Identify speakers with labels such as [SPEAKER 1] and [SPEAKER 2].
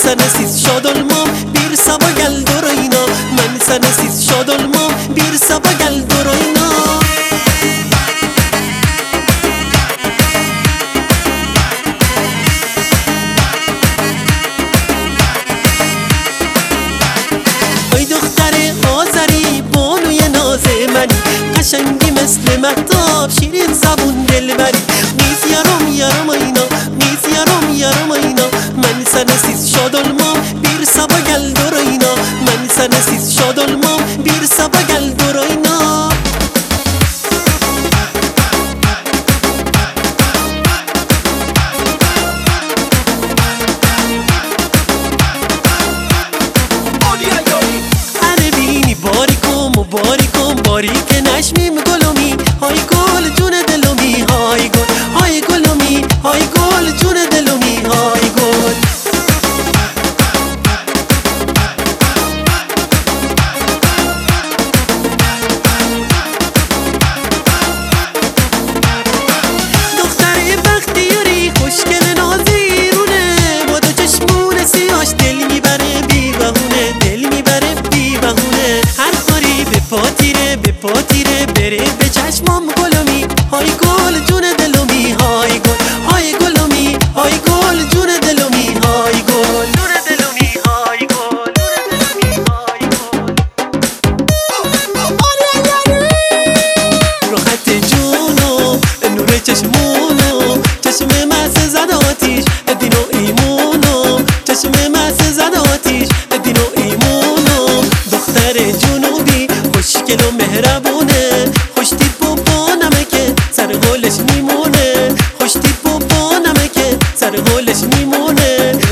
[SPEAKER 1] sensiz şad olmam, bir sabah gel dur oyna. Ben sensiz şad olmam, bir sabah gel dur oyna. ای دختر آذری بانوی ناز منی، قشنگی مثل مهتاب شیرین زبون دلبری. نیز یارم اینا، نیز یارم اینا. من sensiz şad olmam, bir sabah gel dur oyna. Ben sensiz şad olmam, bir sabah gel dur oyna. باریک نشمیم گلومی، های گل جون دلومی، های گل، های گلومی، های گل جون دلومی، های گل. دختری بختیاری خوشگل نازیرونه، با دو چشمون سیاش دل میبره بی بهونه، دل میبره بی بهونه. هر کاری به پاتیره به پاتیره بره به چشمام گلومی، های گل جون دلومی، های گل، های گلومی، های گل جون دلومی، های گل جون دلومی، های گل راحت جونو نور چشمونو، چشم مست زد آتیش دین و ایمونو، چشم مست زد آتیش دین و ایمونو. دختر جنوبی خوشگل و مهربونه، خوش تیپ و با نمکه سر گلش میمونه، خوش تیپ و با نمکه سر گلش میمونه.